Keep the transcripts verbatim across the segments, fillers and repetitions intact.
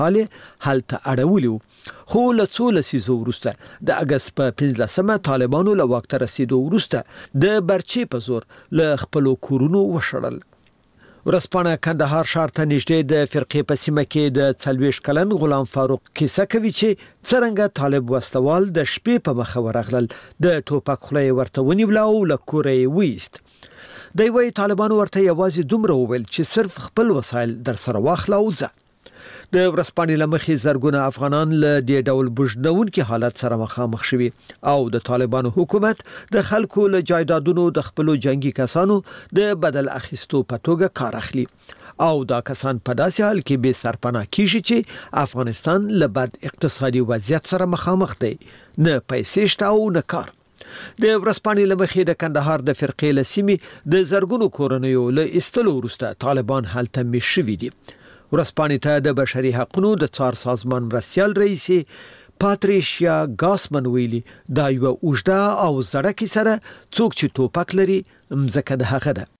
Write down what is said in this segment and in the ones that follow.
حاله هلته اړولیو خو له څو لسیزو وروسته د اگست په پنځلسمه طالبانو له واک ته رسیدو وروسته د برچې په زور له خپل کورونو وشړل. ورسپانه کندهار ښار ته نږدې د فرقې په سیمه کې د څلوېښت کلن غلام فاروق کیسه کوي چې څرنګه طالب وسوال د شپې په مخه ورغلل د ټوپک خولې ورته ونیول او له کورې وېست. دوی وايي طالبانو ورته یوازې دومره وویل چې صرف خپل وسایل در سره واخله او ځه. د ورسپانې لمخې زرګونه افغانان له دې ډول بوجنونکي حالت سره مخامخ شوي او د طالبانو حکومت د خلکو له جایدادونو د خپل جنگي کسانو د بدل اخیستو په توګه کار اخلي او دا کسان په داسې حال کې به سرپناه کیږي چې افغانستان له بد اقتصادي وضعیت سره مخامخ دی، نه پیسې شته او نه کار. د ورسپانې لمخې د کندهار د فرقې لسیمې د زرګونو کورنیو له استلو وروسته طالبان هلته میشوي دي. ورسپانې ته د بشري حقوقو د څار سازمان مرستیال رئیس پاتریشیا ګاسمن ویلي دا یو اوږده او زړه کې سره څوک چې ټوپک لري مزکه د هغه ده.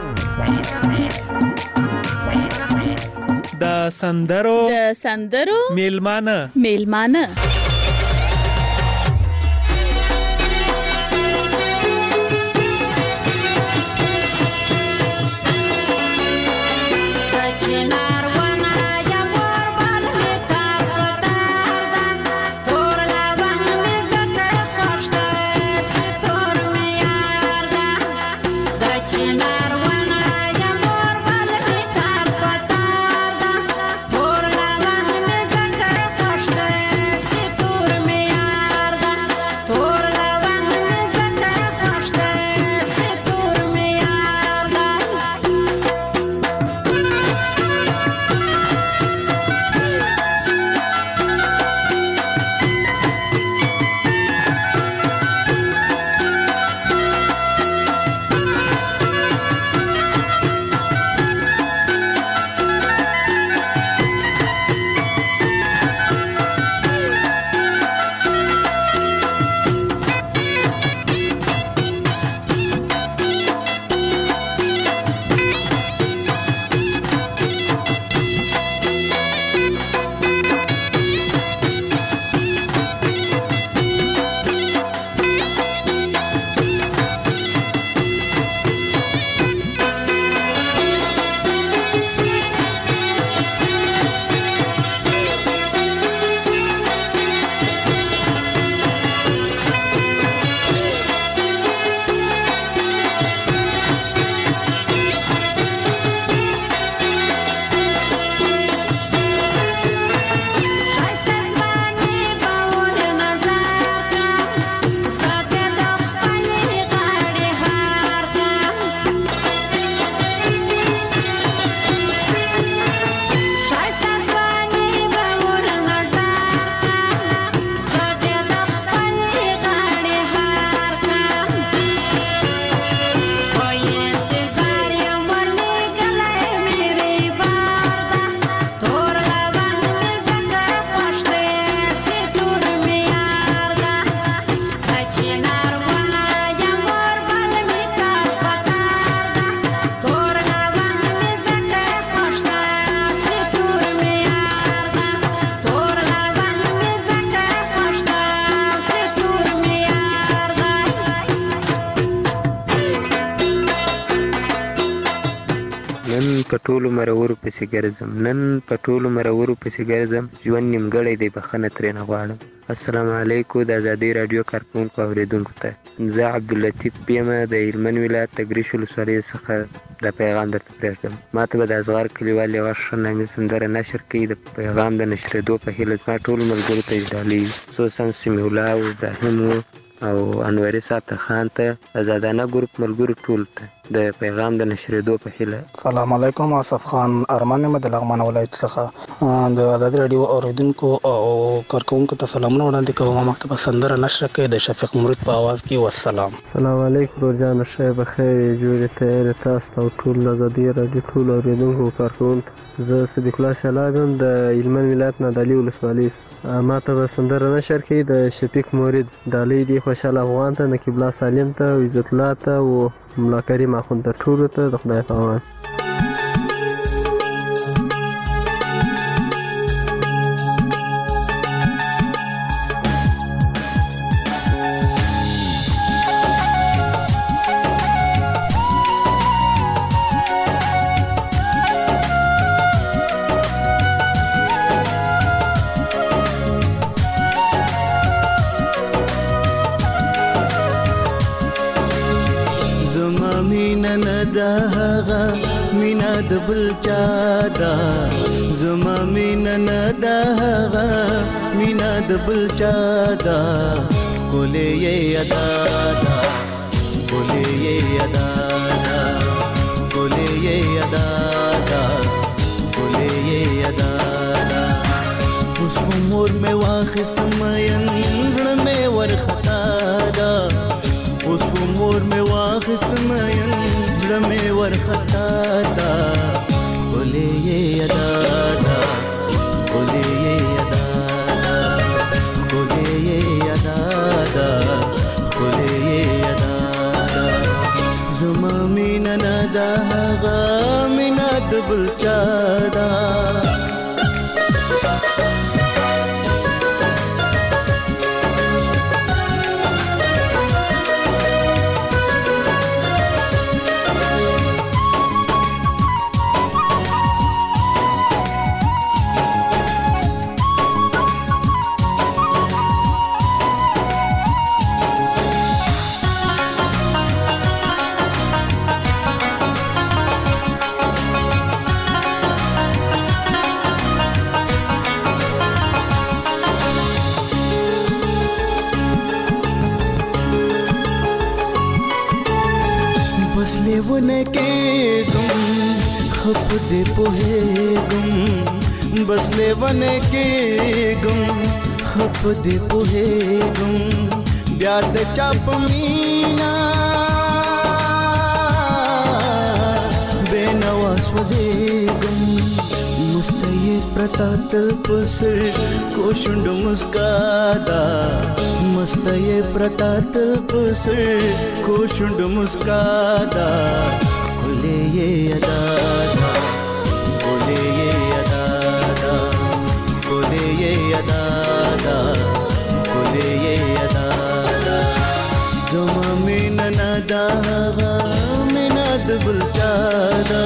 د سندرو د سندرو میلمانه میلمانه په ټولو مرورو پسې ګرځم نن په ټولو مرورو پسې ګرځم ژوند نیمګړی دی بخښنه ترېنه غواړم. السلام علیکم د ازادۍ راډیو کارکوونکو اوریدونکو ته زه عبداللطیف یم د هلمند ولایت تګریش ولسوالۍ څخه دا پیغام درته پرېږدم. ما ته به د اصغر کلیوال یوه ښه نامي سندره نشر کړي د پیغام د نشرېدو په هیله زما ټولو ملګرو ته اجرالي خصوصا سمیع الله او ابراهیم او انوري صاحب خان ته آزادانه ګروپ ملګرو ټول ته د پیغام د نشرېدو په هیله. السلام علیکم، آصف خان ارمان یم د لغمان ولایت څخه د ازادي راډیو اوریدونکو او کارکوونکو ته سلامونه وړاندې کوم. مکتب سندره نشر کړي د شفیق مرید په आवाज کې. والسلام. السلام علیکم ورجان شه بخیر جوړه ته تاسو او ټول ازادي راډیو ټول اوریدونکو کارکوونکو. زه صدیق الله شلابم د هلمند ولایت نه د علي ولسوالۍ. ما ته سندره نشر کړي د شفیق مرید د علي دی خوشحال افغان ته نقیب الله سالم ته او عزت الله ته او ملا کریم اخوند ته ټول ته د خدای په امان. دا هغه مینا د بل چا دا زما مینا نه دا هغه مینا د بل چا دا کولې یې ادا دا کولې یې ادا دا کولې یې ادا دا کولې یې ادا دا اوس عمر مې واخیست مین زړه مې ورخطا دا اوس عمر مې واخیست مین زړه مې ورخطا دا کولې یې ادا دا کولې یې ادا دا کولې یې ادا دا کولې یې ادا دا زما مینا نه دا هغه مینا د بل چا دا लेवने के गुम खप दे पोहे गुम बस लेवने के गुम खप दे पोहे गुम ब्याद चाप मीना बेनवास वजे गुम मुस्तये प्रतातल पुसर कोशुंड मुस्कादा मस्तये प्रतातल पुसर कोशुंड मुस्कादा कोले ये अदा दा कोले ये अदा दा कोले ये अदा दा कोले ये अदा दा जुमा मीना नदा मीना दबल चादा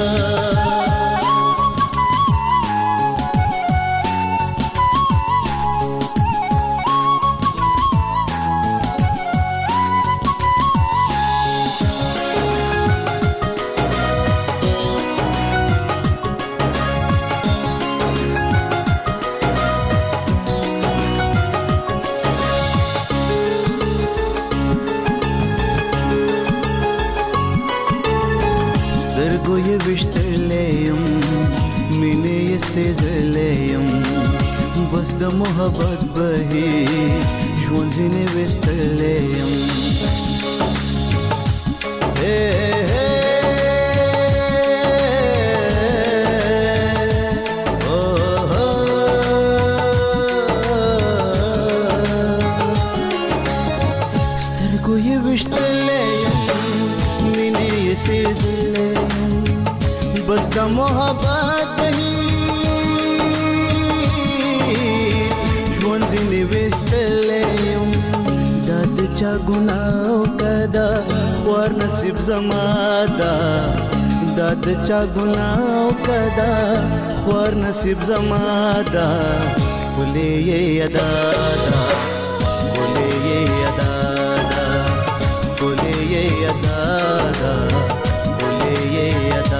سترګو وشتلېم مینې یې سېزلېم بس د محبت بهي ژوند ځینې وستلېم سترګو یې وشتلېم مینې یې سېزلېم बस द मोहब्बत बही ژوند ځینې وستلېم دا د چا ګناه کده ور نصیب زما دا دا د چا ګناه کده ور نصیب زما دا کولې یې ادا دا کولې یې ادا دا کولې یې ادا دا کولې یې ادا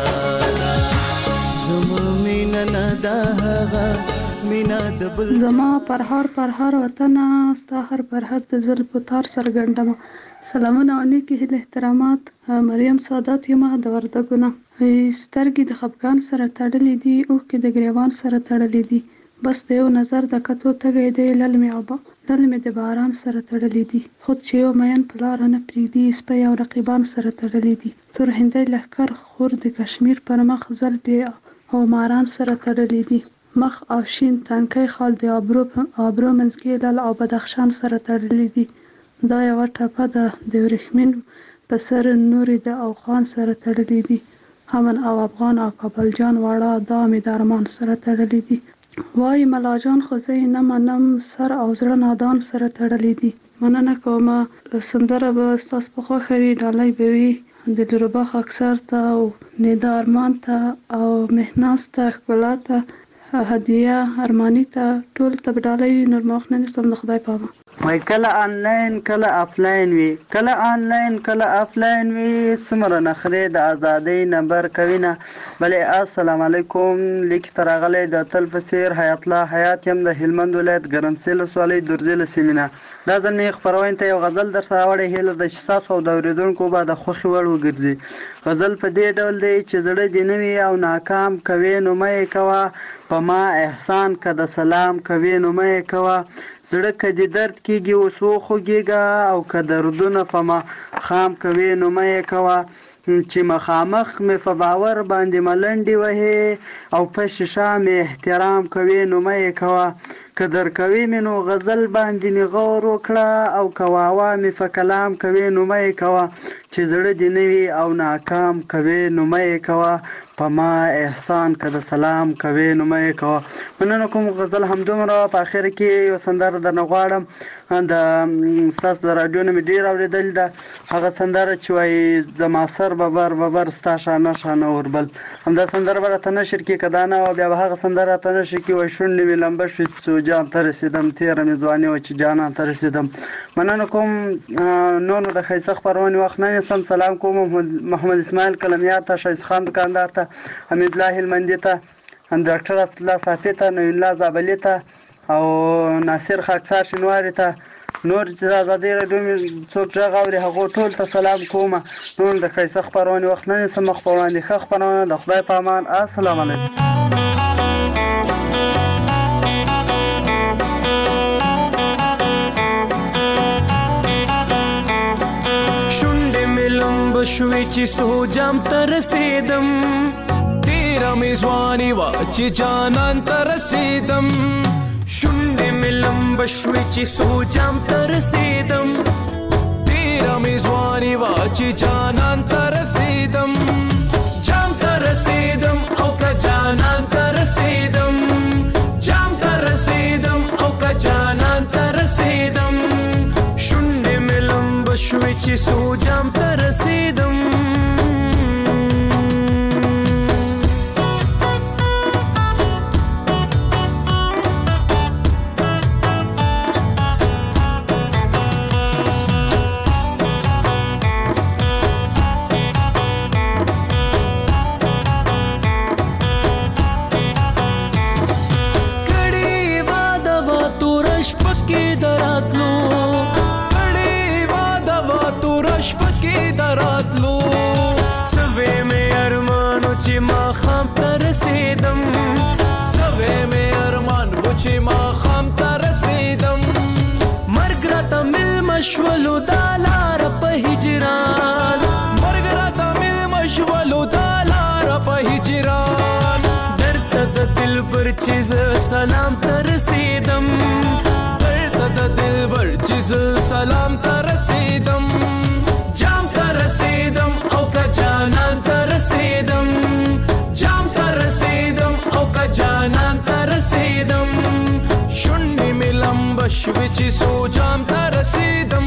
زما پرهار پرهار وطنه ستا هر پرهر د زلف تار سرګندمه سلامونه او نیکی هیله احترامات مریم سادات یم د وردګونه سترګې د خفګان سره تړلې دي اوښکې د ګریوان سره تړلې دي بس د یو نظر د کتو تږی دی للمې او للمې د باران سره تړلې دي خود چې یو مین په لاره نه پرېږدي سپی او رقیبان سره تړلې دي تور هندی لښکر خور د کشمیر پر مخ زلفې او ماران سره تړلې دي مخ او شین تنکۍ خال د آبرو آبرو منځکۍ لل او بدخشان سره تړلې دي دا یوه ټپه ده د ورېښمین په سر نورې د اوغان سره تړلې دي همن او افغان او کابل جان واړه دا مې د ارمان سره تړلې دي وای ملا جان خو زه یې نه منم سر او زړه نادان سره تړلې دي مننه کومه سندره به ستاسو په خوښه وي ډالۍ به وي د لورباخ اکثر ته او نیدا ارمان ته او مهناز ته ښکلا ته هدیه ارمانی ته ټول ته به ډالۍ وي نور ما وخت نه نیسم د خدای په امان وای کله آنلاین کله آفلاین وي کله آنلاین کله آفلاین وي څومره نخرې د ازادۍ نمبر کوي نه بلې السلام علیکم لیک ته راغلی د تل په څېر حیات الله حیات یم د هلمند ولایت ګرمسیر ولسوالۍ درزي له سیمې نه دا ځل مې خپرونې ته یو غزل درته راوړی هیله ده چې ستاسو او د اورېدونکو به د خوښې وړ وګرځي غزل په دې ډول دی چې زړه دې نه وي او ناکام کوې نو مه یې کوه په ما احسان که د سلام کوې نو مه یې کوه زړه که دې درد کېږي اوس وخوږېږه او که دردونه په ما خام کوې نو مه یې کوه چې مخامخ مې په باور باندې ملنډې وهې او په شیشه مې احترام کوې نو مه یې کوه که درکوي مې نو غزل باندې مې غور وکړه او که واوا مې په کلام کوې نو مه یې کوه چې زړه دې نه وي او ناکام کوې نو مه یې کوه په ما احسان که د سلام کوې نو مه یې کوه مننه کوم غزل همدومره په اخر کې یو سندره درنه غواړم د ستاسو د راډیو نه مې ډېر اورېدلې ده هغه سندره چې وایي زما سر ببر ببر ستا شانه شانه اوربل همدا سندره به راته نشر کړي که دا نه وه بیا به هغه سندره راته نشر کړي وایي شونډې مې لمبه شوې چې جان ته رسېدم تېره مې ځواني وه چې جانان ته رسېدم مننه کوم نور نو د ښایسته خپرونې وخت نه نیسم سلام کوم محمد اسماعیل کلمیار ته ښایست خان دکاندار ته حمید الله هلمندي ته ډاکټر اسدالله صافي ته نوین الله زابلي ته او ناصر خاکسار شینواري ته نور چې د ازادۍ راډیو مې څوک غږ اوري هغو ټول ته سلام کوم نور د ښایسته خپرونې وخت نه نیسم مخ په وړاندې ښه خپرونه د خدای په امان السلام علیکم شوی چې سوجام ته رسیدم تیرا مې ځواني وه چې جانان ته رسیدم شونډې مې لمبه شوی چې سوجام ته رسیدم تیرا مې ځواني وه چې جانان ته رسیدم جام ته رسیدم او که جانان ته رسیدم جام ته رسیدم او که جانان ته رسیدم شونډې مې لمبه شوی چې سوجام ته رسیدم مشولو دا لار په هجران مرګ راته مل مشولو دا لار په هجران درته د دلبر چې زه سلام ته رسیدم درته د دلبر چې زه سلام ته رسیدم جام ته رسیدم او که جانان ته رسیدم جام ته رسیدم او که جانان ته رسیدم شونډې مې لمبه شوې چې سوجام ته رسیدم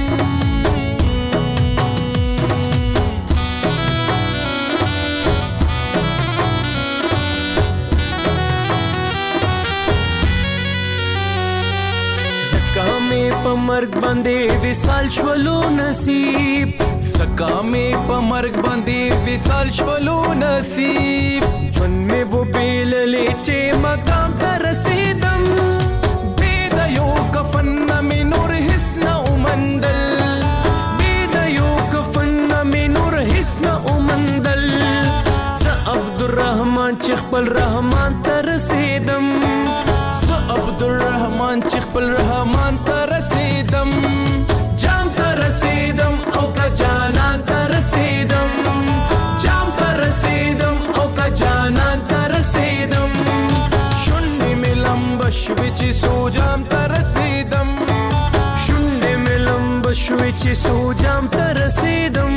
زکا مې په مرګ باندې وصال شولو نصیب زکا مې په مرګ باندې وصال شولو نصیب ژوند مې و بیللې چې مقام ته رسیدم یو کفن می نور حسن اومندل بید یو کفن می نور حسن اومندل ز عبدالرحمن چې خپل رحمان ته رسیدم ز عبدالرحمن چې خپل رحمان ته رسیدم جام ته رسیدم او که جانان ته رسیدم جام ته رسیدم او که جانان ته رسیدم شونډې مې لمبه شوې چې سوجام ته رسیدم شونډې مې لمبه شوې چې سوجام ته رسیدم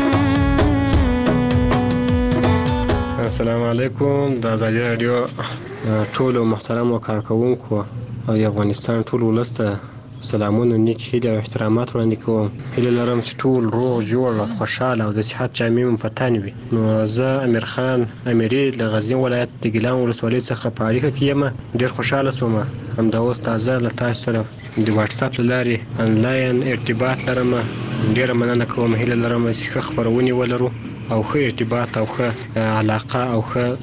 السلام علیکم د ازادي راډیو ټولو محترمو کارکوونکو او د افغانستان ټول ولس ته سلامونه نیک هیلې او احترامات وړاندې کوم هیله لرم چې ټول روغ جوړ خوشحاله او د صحت جامې مو په تن وي نو زه امیر خان امیري له غزني ولایت د ګیلان ولسوالۍ څخه په اړیکه کې یم ډېر خوشحاله شوم همدا اوس تازه له تاسو سره د واتس اپ له لارې انلاین ارتباط لرم. ډیره مننه کوم، هیله لرم چې ښه خپرونې ولرو او ښه ارتباط او ښه علاقه او ښه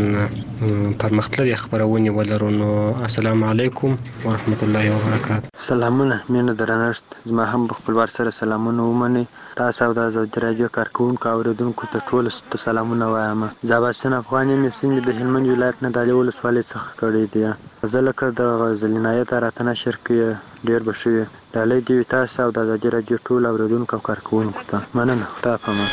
پرمختللې خپرونې ولرو. نو السلام علیکم ورحمت الله وبرکاته. سلامونه، مینه درنښت. زما هم په خپلوار سره سلامونه ومنئ. تاسو او د آزادي راډیو کارکوونکو او اورېدونکو ته ټولو ته سلامونه وایم. زه عباسین افغان یم، سیمې د هلمند ولایت نه د علي ولسوالۍ څخه کړی دی. زه لکه د غزل عنایت راته نشر کړي ډېر به ښه وي. ډالۍ دې وي تاسو او د آزادي راډیو ټولو اورېدونکو او کارکوونکو ته. مننه، خدای پامان.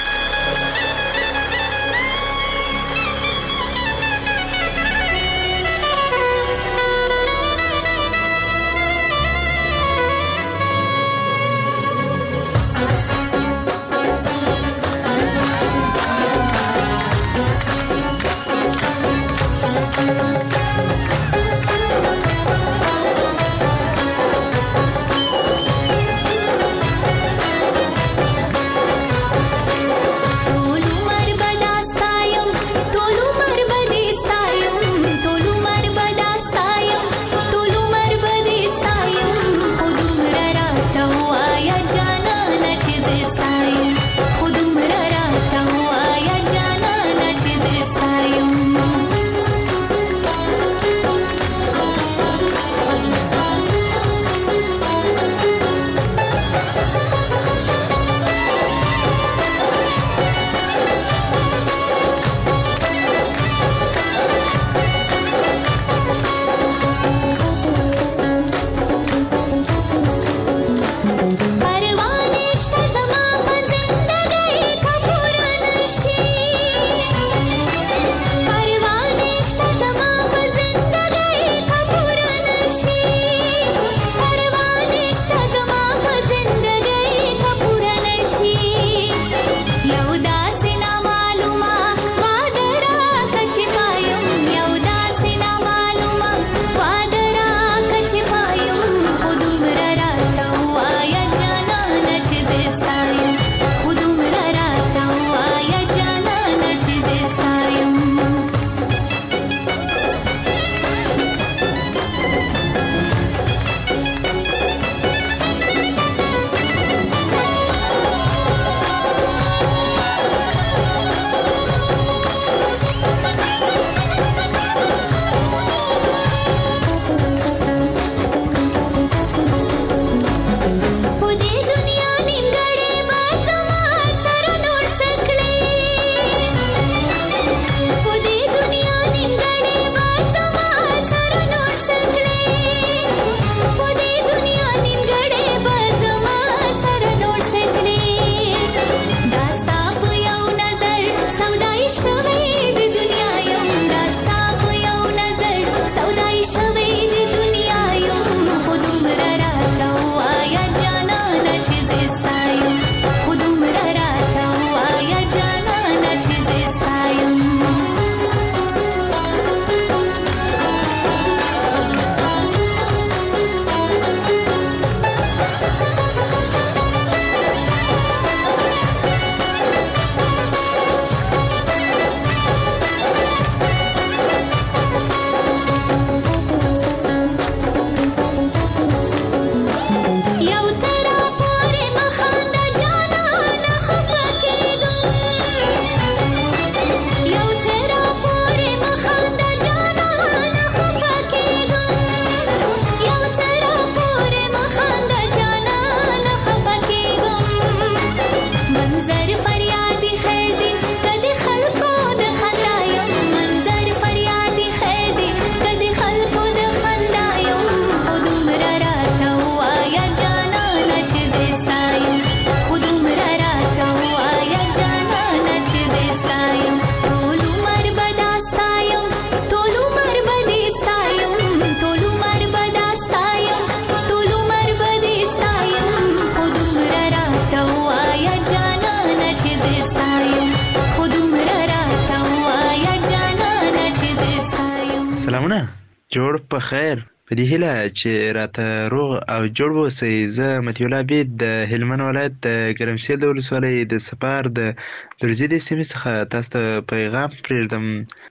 سلامونه، جوړ په خیر. په دې هیله چې راته روغ او جوړ اوسئ. زه مطیع الله عبید د هلمند ولایت د ګرمسیر د ولسوالۍ د سپار د درزي د سیمې څخه تاسو ته پیغام پرېږدم.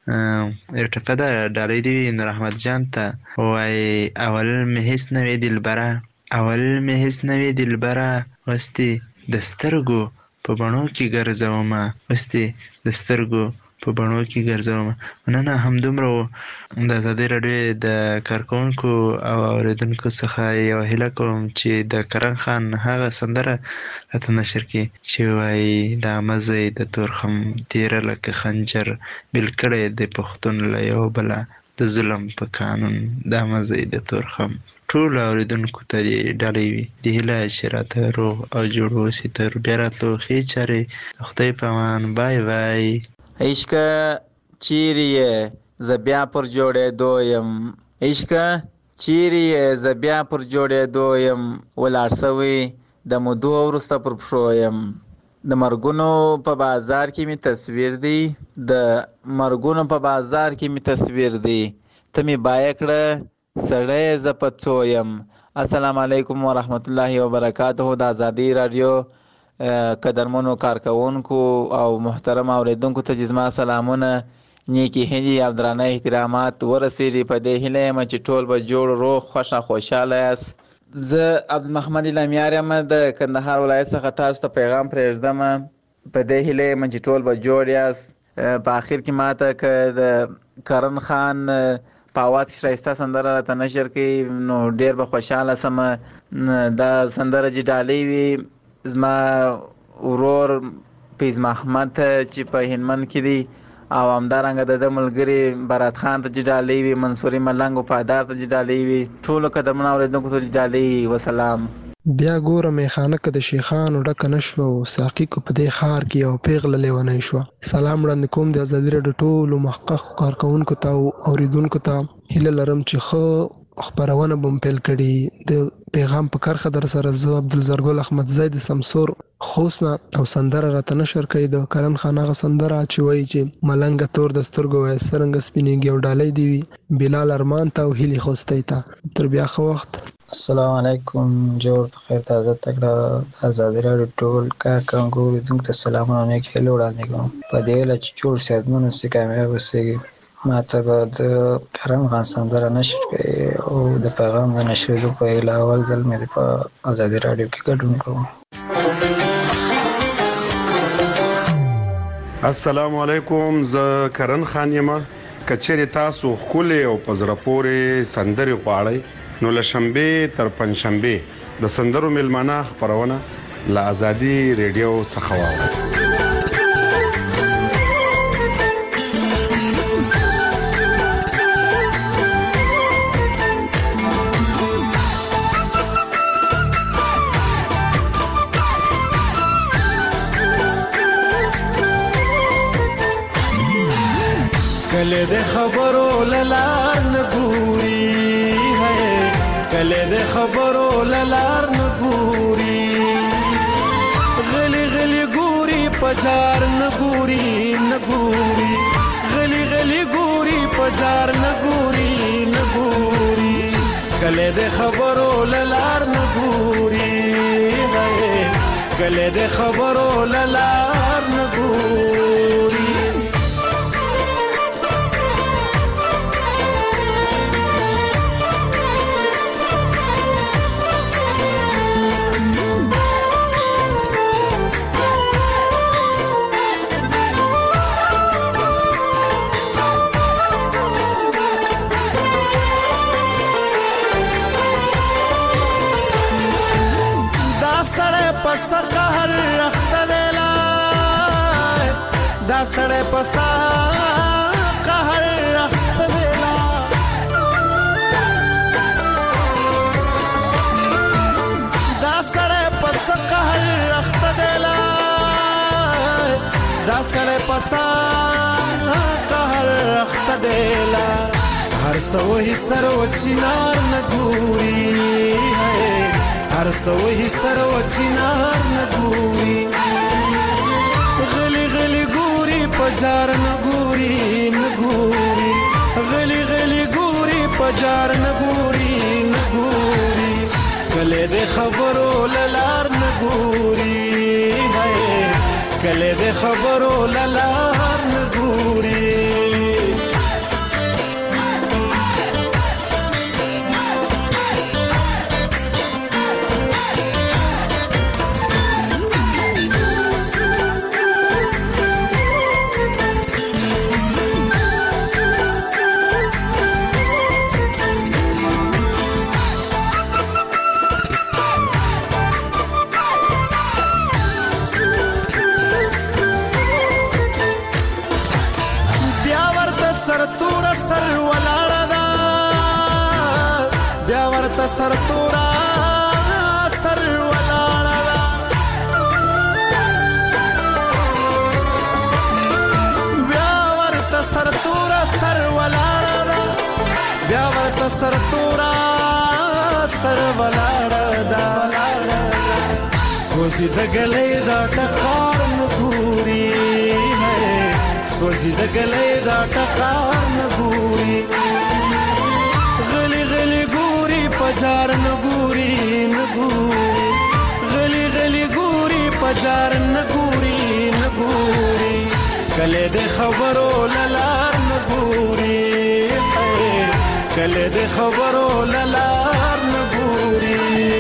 یو ټپه ده، ډالۍ دې وي نور احمد جان ته. وایي اول مې هېڅ نه وې دلبره، اول مې هېڅ نه وې دلبره، اوس دې د سترګو په بڼو کې ګرځومه، اوس دې د سترګو په بڼو کې ګرځومه. مننه. همدومره و. د ازادۍ راډیو د کارکوونکو او اورېدونکو څخه یوه هیله کوم چې د کرن خان هغه سندره راته نشر کړي چې وایي دا مزی د تورخم تیره لکه خنجر بیل کړی د پښتون له یو بله د ظلم په قانون، دا مزی د تورخم. ټولو اورېدونکو ته دې ډالۍ وي. د هیله چې راته روغ او جوړ اوسي. تر بیا راتلو ښې چارې. د خدای په امان. بای بای. عشقه چیرې یې زه بیا پر جوړېدو یم، عشقه چیرې یې زه بیا پر جوړېدو یم، ولاړ سوی د مودو وروسته پر پښو یم. د مرګونو په بازار کې مې تصویر دی، د مرګونو په بازار کې مې تصویر دی، ته مې بایه کړه سړی زه په څو یم. السلام علیکم ورحمت الله وبرکاته. د ازادۍ راډیو قدرمنو کارکوونکو او محترم اوریدونکو ته زما سلامونه، نیکې هیلې او درانه احترامات ورسېږي. په دې هیله یم چې ټول به جوړ روغ خوښه خوشحاله یاست. زه عبدالمحمد الامیار یم د کندهار ولایت څخه تاسو ته پیغام پرېږدم. په دې هیله یم چې ټول به جوړ یاست. په آخر کې ماته که د کرن خان په اواز کې ښایسته سندره راته نشر کړي نو ډېر به خوشحاله شم. دا سندره چې ډالۍ وي زما ورور فیض محمد ته چې په هلمند کې دی، او همدارنګه د ده ملګري برات خان ته چې ډالۍ وي، منصوري ملنګ وفادار ته چې ډالۍ وي، ټولو قدرمنو اورېدونکو ته چې ډالۍ وي. وسلام. بیا ګوره میخانه که د شیخانو ډکه نه شوه او ساقي کو په دې ښار کې یو پیغله لیونۍ شوه. سلام وړاندې کوم د ازادي راډیو ټولو محقق کارکوونکو ته او اورېدونکو ته. هیله لرم چې ښه خپرونه به م پیل کړي. د پیغام په کرښه در سره زه عبدالزرګل احمدزی د سمسور خوست نه او سندره راته نشر کوي د کرن خان هغه سندره چې وایي چې ملنګه تور د سترګو وایي څرنګه سپینېږي او ډالۍ دې وي بلال ارمان ته او هیلې خوستی ته. تر بیا ښه وخت. السلام علیکم. جوړ بخیر تازه تکړه ازادي راډیو ټول کارکوونکو اورېدونکو ته سلامونه او نیکې هیلې وړاندې کوم. په دې هیله چې جوړ صحتمند اوسئ، کامیاب اوسئ. ما ته به د کرن خان سندره نشر کړي او د پیغام د نشرېدو په هیله اول ځل مې په ازادي راډیو کې ګډون کوم. السلام علیکم. زه کرن خان یم. که چیرې تاسو ښکلې او په زړه پورې سندرې غواړئ نو له شنبې تر پنجشنبې د سندرو میلمانه خپرونه له ازادي ریډیو څخه واورئ. کله د خبرو للار نه ګوري، کله د خبرو للار نه ګوري، غلی غلی ګوري پجار نه ګوري نه ګوري، غلی غلی ګوري پجار نه ګوري نه ګوري، کله د خبرو للار نه ګوري، کله د خبرو للار نه ګوري. سړی پسا قهر رخت دیلا، دا سړی پسا قهر رخت دیلا، دا سړی پسا قهر رخت دیلا، هر سوهی سر و چنار نګوري، هر سوهی سر و چنار نګوري، غلی غلی ګوري پجار نه ګوري نه ګوري، غلی غلی ګوري پجار نګوري نګوري کله د خبرو للار نګوري کله د خبرو للار نګوري سر تورا سر ولاړه بیا ورته سر تورا سر ولاړه بیا ورته سر تورا سر ولاړه سوزي د ګلې دا ټکار نګوري سوزي د ګلې دا ټکار نګوري پجار نګوري نګوري غلي غلي ګوري پجار نګوري نګوري کله د خبرو للار نګوري کله د خبرو للار نګوري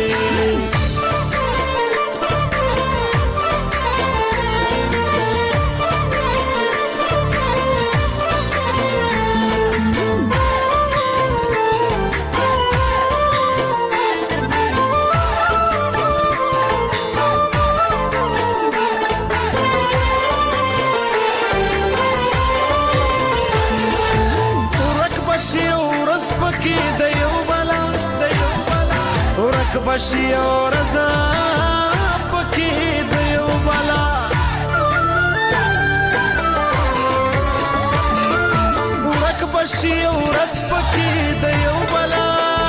بشي او رضا پکې د یو بلا ورک بشي او رس پکې د یو بلا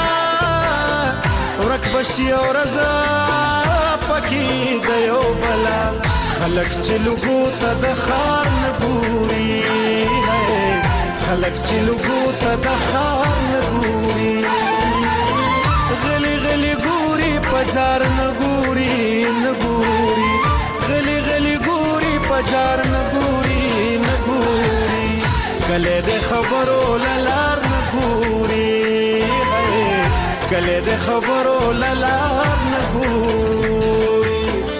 ورک بشي او رضا پکې د یو بلا خلک چې لګو ته د خار نګوري خلک چې لګو ته د خار نګوري غلي غلي ګوري پجار نګوري نګوري غلي غلي ګوري پجار نګوري نګوري کله د خبرو للار نګوري کله د خبرو للار نګوري.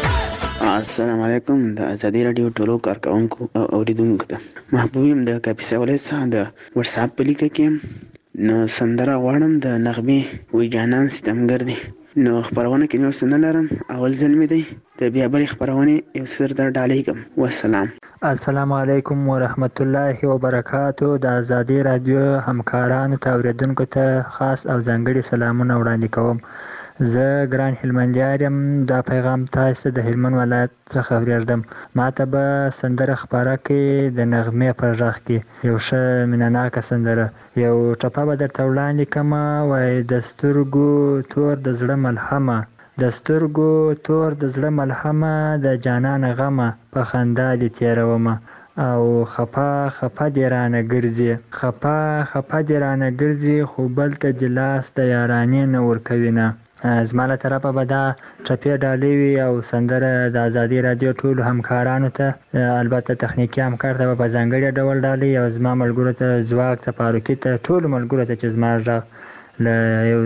السلام علیکم. د ازادي رادیو ټولو کارکونکو او اوریدونکو ته محبوب يم د کاپیسا ولایت د واتس اپ په لیکه کې نو سندره غواړم د نغمې وی جانان ستمګر دی نو خبرونه کې نو سن لرم اول ځل مې دی د بیا بل خبرونه یو سر در ډالې کوم. والسلام. السلام علیکم ورحمت الله وبرکاتو. د ازادي رادیو همکارانو ته اوریدونکو ته خاص او ځانګړي سلامونه وړاندې کوم. زه ګران هلمندیار یم. دا پیغام تاسو د هلمند ولایت څخه اوریدم. ما ته به سندره خپاره کړي د نغمې پر غږ کې یو ښه مینهناکه سندره. یو ټپه به درته وړاندې کړمه. وایي د سترګو تور د زړه ملحمه د سترګو تور د زړه ملحمه د جانان غمه په خندا دې تېرومه او خفا خفا دې رانه ګرځي خفا خفا دې رانه ګرځي خو بل ته دې لاس د یارانې نه ورکوي نه. زما له طرفه به دا ټپې ډالۍ وي او سندره د ازادي رادیو ټولو همکارانو ته البته تخنیکي همکار ته به په ځانګړي ډول ډالۍ او زما ملګرو ته ځواک ته فاروقي ته ټولو ملګرو ته چې زما غږ له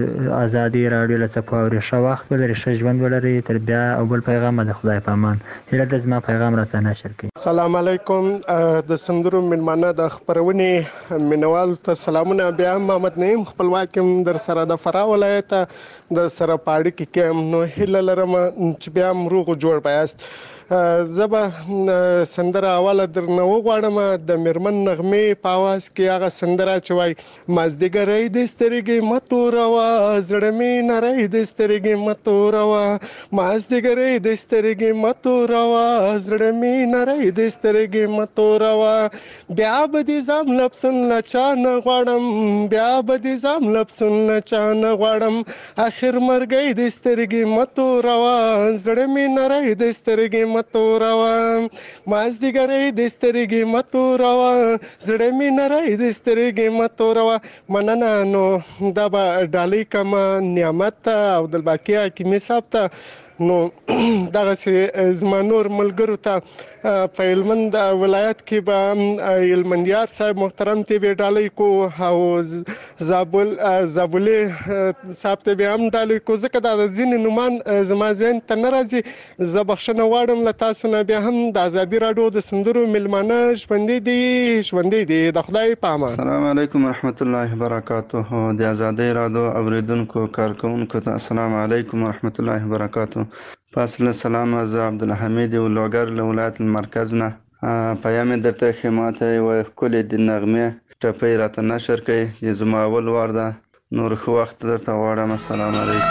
ازادي رادیو له څخه اوري. ښه وخت ولري ښه ژوند ولري. تر بیا او بل پیغام د خدای په امان. هیله ده زما پیغام راته نشر کړي. السلام علیکم. د سندرو ملمانه د خبرونې مینوال ته سلامونه. بیا محمد نعیم خپلواک در سره د فراه ولایت د سره پاړی کې کوم نو هیله لرم چې بیا روغ جوړ پایاست. زبا سندره اوله درنه وغواړم د میرمن نغمې په اواز کې هغه سندره چې وایي مازدیګرۍ د سترګې متوروا زړه مې نری د سترګې متوروا مازدیګرۍ د سترګې متوروا زړه مې نری د سترګې متوروا بیا به دې ځم لپسن له چا نه غواړم بیا به دې ځم لپسن له چا نه غواړم اخر مرګۍ د سترګې متوروا زړه مې نری د سترګې متوروا مازدیګرې د سترګې متوروا زړه مې نری د سترګې متوروا مننه. نو دا به ډالۍ کما نعمت او د باقی حکیمي صاحب ته نو دغه سي زما نور ملګرو ته په هلمند ولایت کې به هلمندیار صاحب محترم ته به ډالۍ کو او زابل زابلې صاحب ته به هم ډالۍ کو ځکه دا د ځینې نومان زما ذهن ته نه راځي. زه بخښنه غواړم له تاسو نه. بیا هم د ازادي راډیو د سندرو میلمانه ژوندي دي ژوندي دي د خدای په امان. السلام علیکم ورحمت الله وبرکاته. د ازادي راډیو اوریدونکو کارکونکو ته السلام علیکم ورحمت الله وبرکاته. فاصله سلام. زه عبدالحمید ولوګر له ولایت المرکز نه پیام درته خدمت یو کلی د نغمه ټپې راته نشر کړي. زما اول وار ده. نور خو وخت درته غواړم. السلام علیکم.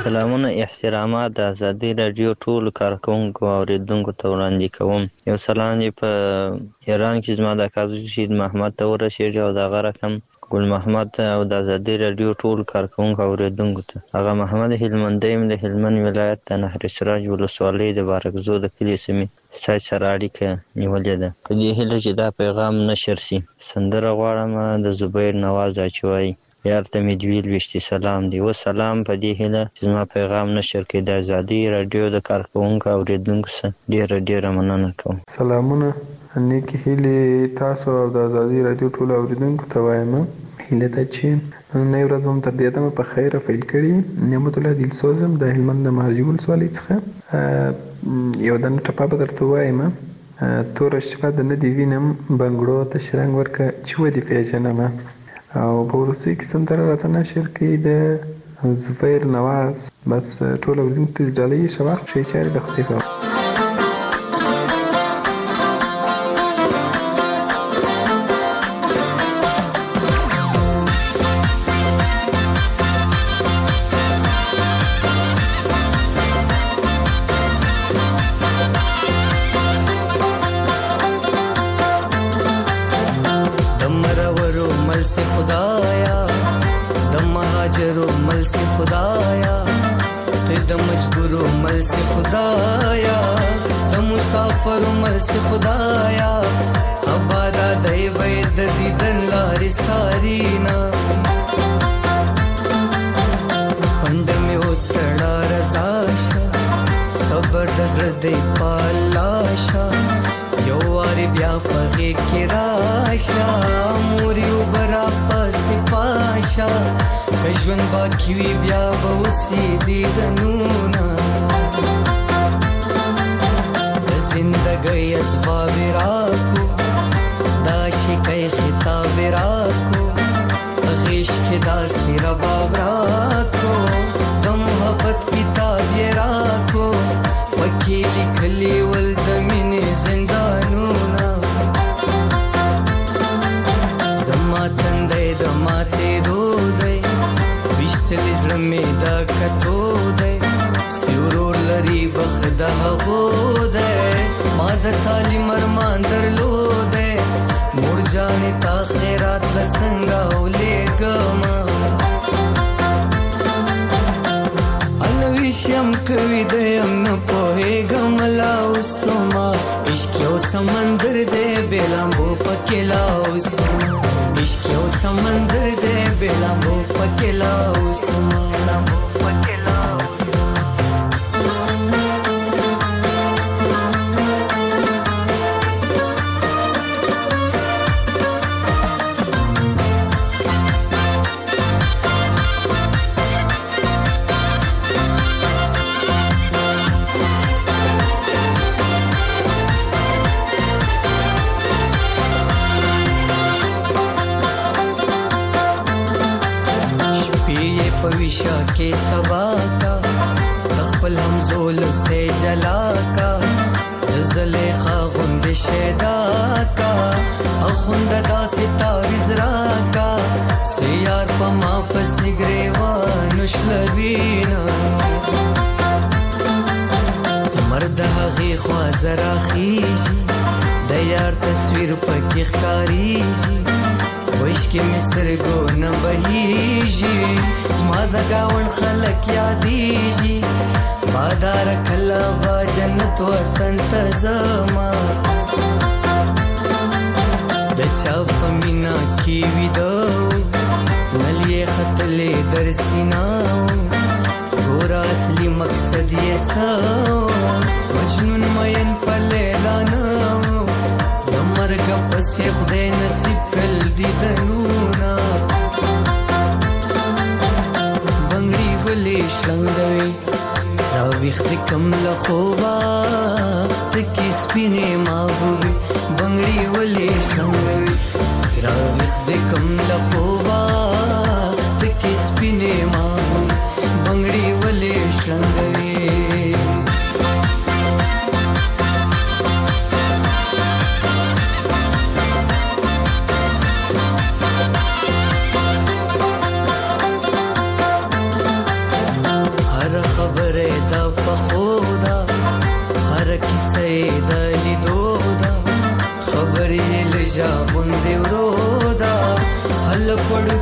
سلامونه احترامات د ازادي راډیو ټولو کارکوونکو او اوریدونکو ته وړاندې کوم. یو سلام دې په ایران کې زما د کاظم شهید محمد ته ورسېږي او د هغه رقم ګل محمد او د ازادي راډیو ټولو کارکوونکو او اوریدونکو ته. هغه محمد هلمندی م د هلمند ولایت د نهر سراج ولسوالۍ د بارکزو د کلي سیمې ستاسو سره اړیکه نیولې ده. په دې هیله چې دا پیغام نشر شي. سندره غواړم د زبیر نواز اچوي یار ته مې دویل وشتي سلام دی. و سلام په دې هیله چې زما پیغام نشر کړي. د ازادي راډیو د کارکوونکو او اوریدونکو څخه ډېره ډېره مننه کوم. سلامونه نیکې هیلې تاسو او د ازادي راډیو ټولو اوریدونکو ته وایم. هیله ده چې نن ورځ هم تر دې دمه په خیره پیل کړي. نعمت الله دلسوز م د هلمند د مهاجي ولسوالۍ څخه یو دانه ټپه به درته ووایم. توره شپه د نه دې وینم بنګړو ته شرنګ ورکه چې ودې پېژنمه. او په وروستۍ کې سندره راته نشر کړي د زبیر نواز. بس ټول اوریدونکو ته ډالۍ ښه وخت ښې چارې د خدای په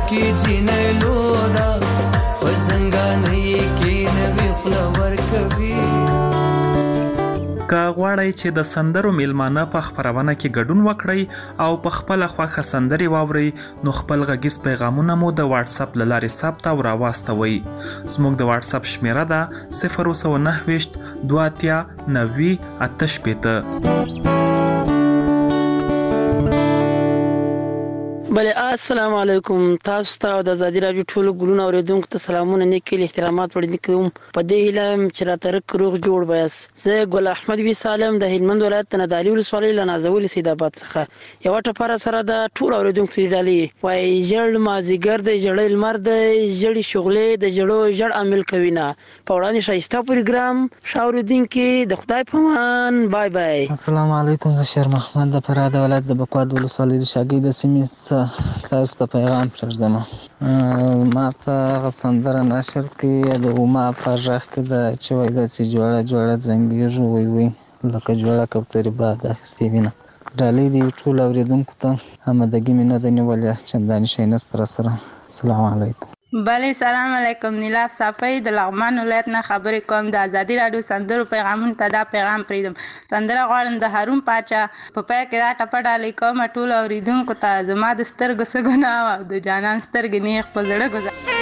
کې جنلو دا وزنګانې کې نوې خلور کوي. که غواړئ چې د سندرو میلمانه په خپرونه کې ګډون وکړئ او په خپله خوښه سندرې واورئ نو خپل غږیز پیغامونه مو د واتس اپ له لارې ثبت او راواستوئ. زموږ د واتس اپ شمیره ده صفر سوه نهه ویشت دوه اتیا نوي اته شپېته. بله السلام علیکم. تاسو ته د ازادي راډیو ټولو ګلونه اوریدونکو ته سلامونه نیکې احترامات وړاندې کوم. په دې هیله یم چې راته رک روغ جوړ بیاست. زه ګل احمد وی سالم د هلمند ولایت د نادعلي ولسوالۍ له نازولي سیدآباد څخه یوه ټپره سره د ټولو اوریدونکو دې ډالۍ وایي ژړ مازدیګر دی ژړی لمر دی ژړې شغلې د ژړو ژړ عامل کوي نه. په وړاندې ښایسته پروګرام ښه اورېدونکي د خدای په امان. بای بای. السلام علیکم. زه شیر محمد د فراه د ولایت د بکواد ولسوالۍ د شاګۍ د سیمې څخه تاسو ته پیغام پرېږدم. ما په هغه سندره نشر کې د ما په غږ کې ده چې وایي داسې جوړه جوړه زنګېږو وی وی لکه جوړه کوترې باد اخیستې وینه. ډالۍ د ټولو اورېدونکو ته آمادګي مې نه ده نیولې چندانې شی نشته راسره. السلام علیکم. بله سلام علیکم. نیلاف صافی د لغمان ولایت نه خبرې کوم. د ازادي راډیو سندرو پیغامونو ته دا پیغام پرېږدم. سندره غواړم د هارون پاچا په پای کې دا ټپه ډالۍ کوم ټولو اورېدونکو ته. زما د سترګو څه ګناه او د جانان سترګې نیغ په زړه ګذر.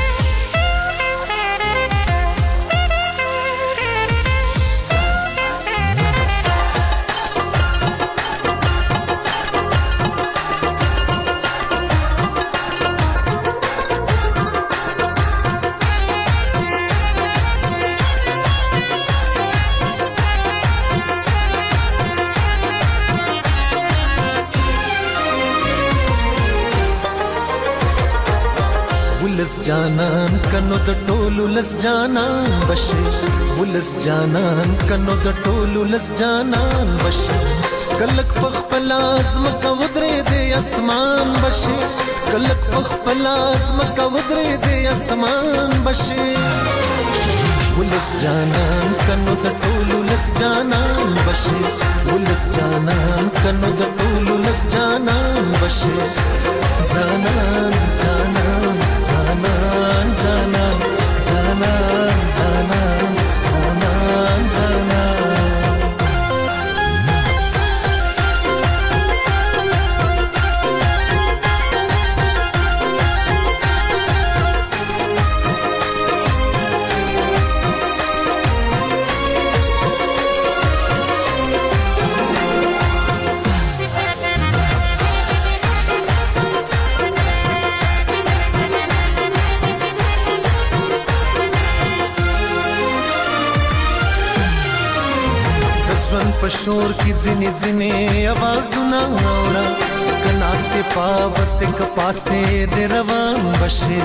ولس جانان کنو د ټولو لس جانان بشي. ولس جانان کنو د ټولو لس جانان بشي. کلک پخپل ازمکه ودرې د اسمان بشي. کلک پخپل ازمکه ودرې د اسمان بشي. ولس جانان کنو د ټولو لس جانان بشي. ولس جانان کنو د ټولو لس جانان بشي. جانان جانان جانان جانان جانان جانان جانان جانان. ژوند په شور کې ځینې ځینې آوازونه اورم. که ناستې پاوسې که پاسې د روان بشي.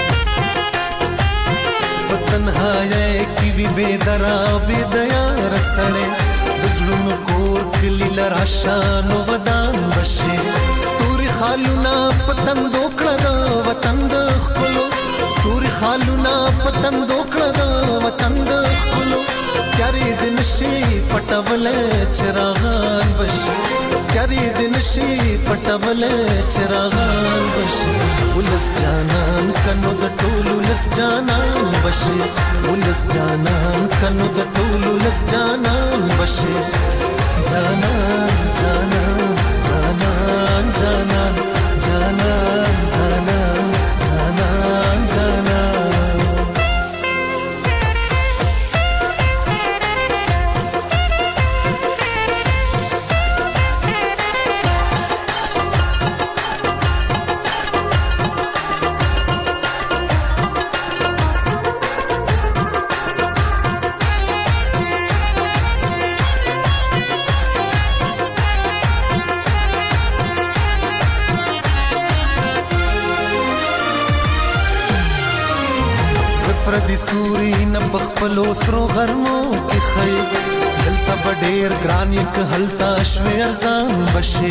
په تنهایۍ کې وي بېدره بېدیاره سړی. د زړونو کور کلي له راشه نو ودان بشي. ستوري خالونه په تندو کړه د وطن د ښکلو. ستوري خالونه په تندو کړه د وطن د ښکلو. تیارې د نشي پټولی چراغان بشي. تیارې د نشي پټولی چراغان بشي. ولس جانان کنو د ټولو لس جانان بشي. ولس جانان کنو د ټولو لس جانان بشي. جانان جانان جانان جانان جانان جانان جانان جانان. پردي سوري نه بخپلو سرو غرمو کې خي. دلته به ډېر ګران یې که هلته شوې ارزان بشي.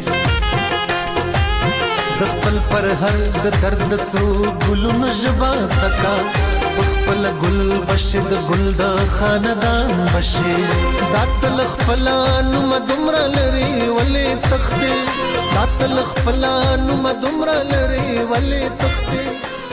د خپل پرهر د درد سرو ګلونو ژبه زده کا. پخپله ګل بشي د ګل د خاندان بشي. دا تل خپله نومه دومره لري ولې تښتې. تا تل خپل نوم دومره لري ولې تختې